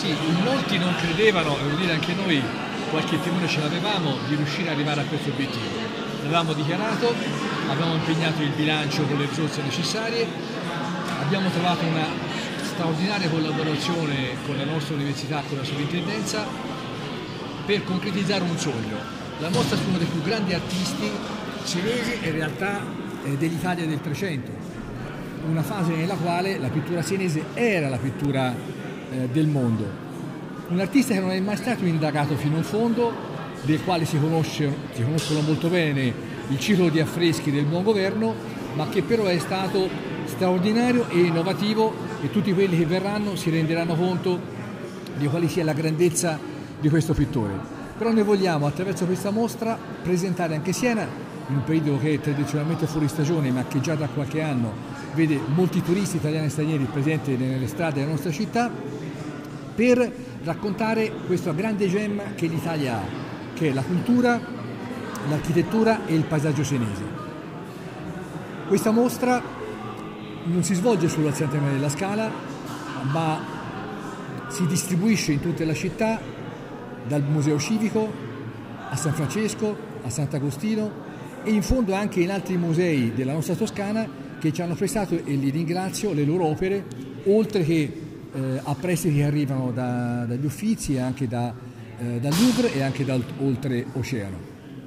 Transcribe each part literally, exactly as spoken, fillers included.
Sì, in molti non credevano, devo dire anche noi, qualche timore ce l'avevamo di riuscire ad arrivare a questo obiettivo. L'avevamo dichiarato, abbiamo impegnato il bilancio con le risorse necessarie, abbiamo trovato una straordinaria collaborazione con la nostra università, con la sovrintendenza, per concretizzare un sogno. La mostra su uno dei più grandi artisti senesi in realtà eh, dell'Italia del Trecento, una fase nella quale la pittura senese era la pittura eh, del mondo. Un artista che non è mai stato indagato fino in fondo, del quale si, conosce, si conoscono molto bene il ciclo di affreschi del buon governo, ma che però è stato straordinario e innovativo, e tutti quelli che verranno si renderanno conto di quale sia la grandezza di questo pittore. Però noi vogliamo, attraverso questa mostra, presentare anche Siena, in un periodo che è tradizionalmente fuori stagione, ma che già da qualche anno vede molti turisti italiani e stranieri presenti nelle strade della nostra città, per raccontare questo grande gemma che l'Italia ha, che è la cultura, l'architettura e il paesaggio senese. Questa mostra non si svolge solo al Santa Maria della Scala, ma si distribuisce in tutta la città, dal Museo Civico a San Francesco, a Sant'Agostino, e in fondo anche in altri musei della nostra Toscana che ci hanno prestato, e li ringrazio, le loro opere, oltre che eh, a prestiti che arrivano da, dagli Uffizi e anche da, eh, dal Louvre e anche da oltreoceano.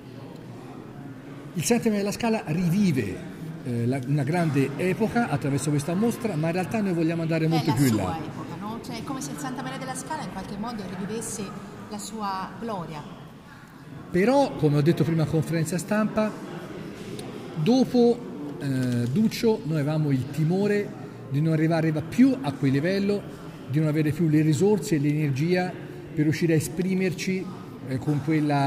Il Santa Maria della Scala rivive eh, la, una grande epoca attraverso questa mostra, ma in realtà noi vogliamo andare È molto la più in sua là. epoca, no? Cioè è come se il Santa Maria della Scala in qualche modo rivivesse la sua gloria. Però, come ho detto prima a conferenza stampa, dopo eh, Duccio noi avevamo il timore di non arrivare più a quel livello, di non avere più le risorse e l'energia per riuscire a esprimerci eh, con quella